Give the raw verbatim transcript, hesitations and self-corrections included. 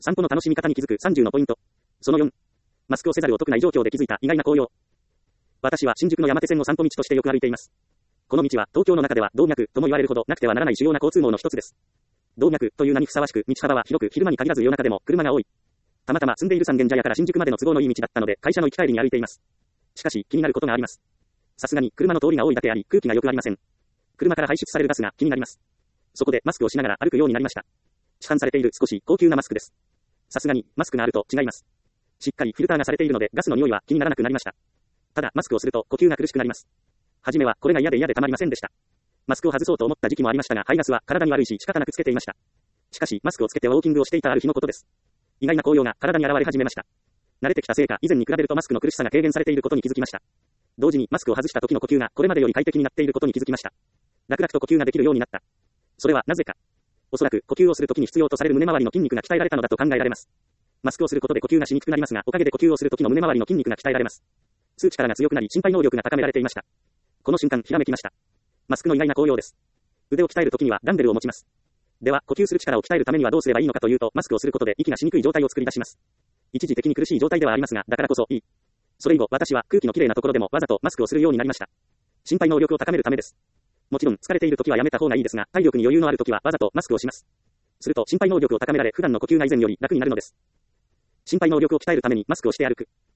散歩の楽しみ方に気づくさんじゅうのポイント。そのよん。マスクをせざるを得ない状況で気づいた意外な紅葉。私は新宿の山手線の散歩道としてよく歩いています。この道は東京の中では動脈とも言われるほどなくてはならない主要な交通網の一つです。動脈という名にふさわしく道幅は広く昼間に限らず夜中でも車が多い。たまたま住んでいる三軒茶屋から新宿までの都合のいい道だったので会社の行き帰りに歩いています。しかし気になることがあります。さすがに車の通りが多いだけあり空気が良くありません。車から排出されるガスが気になります。そこでマスクをしながら歩くようになりました。市販されている少し高級なマスクです。さすがにマスクがあると違います。しっかりフィルターがされているのでガスの匂いは気にならなくなりました。ただマスクをすると呼吸が苦しくなります。はじめはこれが嫌で嫌でたまりませんでした。マスクを外そうと思った時期もありましたが、排ガスは体に悪いし仕方なくつけていました。しかしマスクをつけてウォーキングをしていたある日のことです。意外な紅葉が体に現れ始めました。慣れてきたせいか以前に比べるとマスクの苦しさが軽減されていることに気づきました。同時にマスクを外した時の呼吸がこれまでより快適になっていることに気づきました。楽々と呼吸ができるようになった。それはなぜか。おそらく呼吸をするときに必要とされる胸周りの筋肉が鍛えられたのだと考えられます。マスクをすることで呼吸がしにくくなりますが、おかげで呼吸をするときの胸周りの筋肉が鍛えられます。吸う力が強くなり心肺能力が高められていました。この瞬間ひらめきました。マスクの意外な効用です。腕を鍛えるときにはダンベルを持ちます。では呼吸する力を鍛えるためにはどうすればいいのかというと、マスクをすることで息がしにくい状態を作り出します。一時的に苦しい状態ではありますが、だからこそいい。それ以後私は空気のきれいなところでもわざとマスクをするようになりました。心肺能力を高めるためです。もちろん疲れているときはやめた方がいいですが、体力に余裕のあるときはわざとマスクをします。すると心肺能力を高められ、普段の呼吸が以前より楽になるのです。心肺能力を鍛えるためにマスクをして歩く。